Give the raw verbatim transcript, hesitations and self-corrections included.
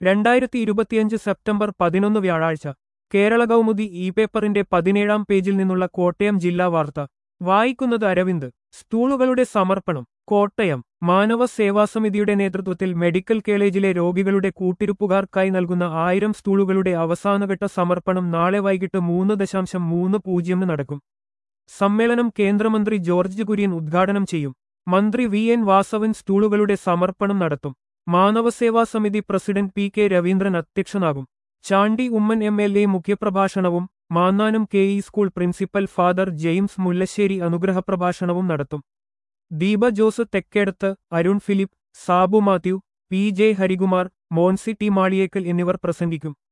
രണ്ടായിരത്തി ഇരുപത്തിയഞ്ച് സെപ്റ്റംബർ പതിനൊന്ന് വ്യാഴാഴ്ച കേരള കൗമുദി ഇ പേപ്പറിന്റെ പതിനേഴാം പേജിൽ നിന്നുള്ള കോട്ടയം ജില്ലാ വാർത്ത വായിക്കുന്നത് അരവിന്ദ്. സ്റ്റൂളുകളുടെ സമർപ്പണം. കോട്ടയം മാനവ സേവാസമിതിയുടെ നേതൃത്വത്തിൽ മെഡിക്കൽ കോളേജിലെ രോഗികളുടെ കൂട്ടിരിപ്പുകാർക്കായി നൽകുന്ന ആയിരം സ്റ്റൂളുകളുടെ അവസാനഘട്ട സമർപ്പണം നാളെ വൈകിട്ട് മൂന്ന് ദശാംശം മൂന്ന് പൂജ്യമിന് നടക്കും. സമ്മേളനം കേന്ദ്രമന്ത്രി ജോർജ് കുര്യൻ ഉദ്ഘാടനം ചെയ്യും. മന്ത്രി വി എൻ വാസവൻ സ്റ്റൂളുകളുടെ സമർപ്പണം നടത്തും. Manavaseva Samiti president P K Raveendran അധ്യക്ഷനാകും. Chandy Oommen M L A മുഖ്യപ്രഭാഷണവും Mannanam K E school principal father James Mullassery അനുഗ്രഹപ്രഭാഷണവും നടത്തും. Deepa Jose Thekkedath, Arun Philip, Sabu Mathew, P J Harikumar, Monsy T Maliyekkal എന്നിവർ പ്രസംഗിക്കും.